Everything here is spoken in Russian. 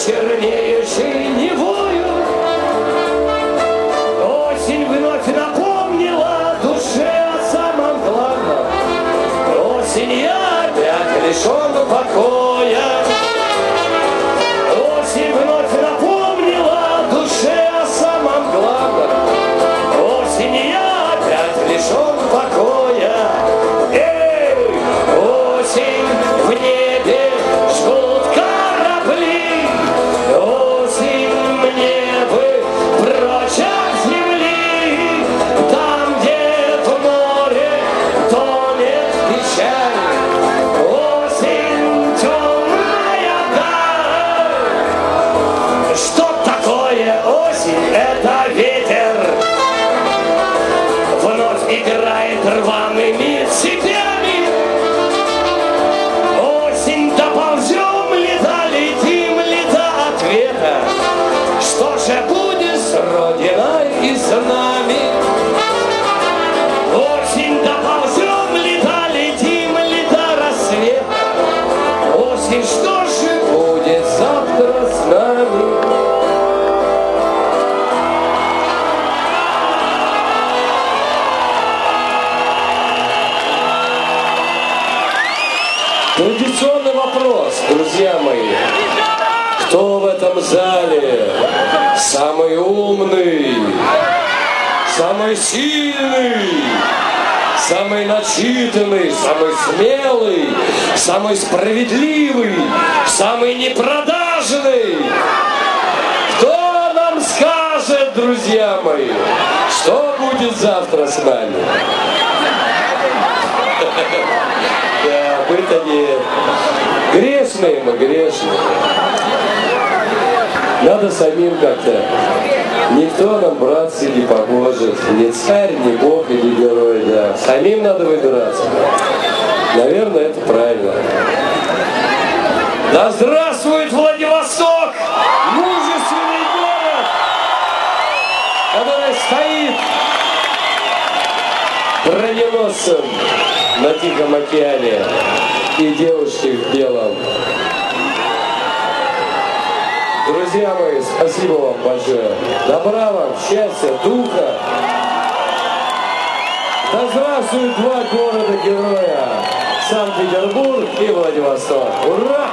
чернеющей Невою. Осень вновь напомнила душе о самом главном. Осень я опять лишен покоя. Осень вновь напомнила душе о самом главном. Осень я опять лишен покоя. Эй, осень, в небе жгут корабли. Осень, мне бы прочь от земли. Там, где в море тонет печаль. Осень темная даль. Что такое осень? Это ветер. Вновь играет рваными цепями. Осень, доползем ли, долетим ли до ответа? Что же будет с Родиной и с нами? Осень, доползем ли, долетим ли до рассвета? Осень, что же будет завтра с нами? Традиционный вопрос, друзья мои. Кто в этом зале самый умный, самый сильный, самый начитанный, самый смелый, самый справедливый, самый непродажный? Кто нам скажет, друзья мои, что будет завтра с нами? Да, мы-то нет. Грешные мы, грешные. Надо самим как-то. Никто нам, братцы, не поможет. Ни царь, ни бог, ни герой, да. Самим надо выбираться. Наверное, это правильно. Да здравствует Владивосток! Мужественный город, который стоит броненосцем на Тихом океане и девушки в белом. Друзья мои, спасибо вам большое. Добра вам, счастья, духа. Да здравствуют два города-героя. Санкт-Петербург и Владивосток. Ура!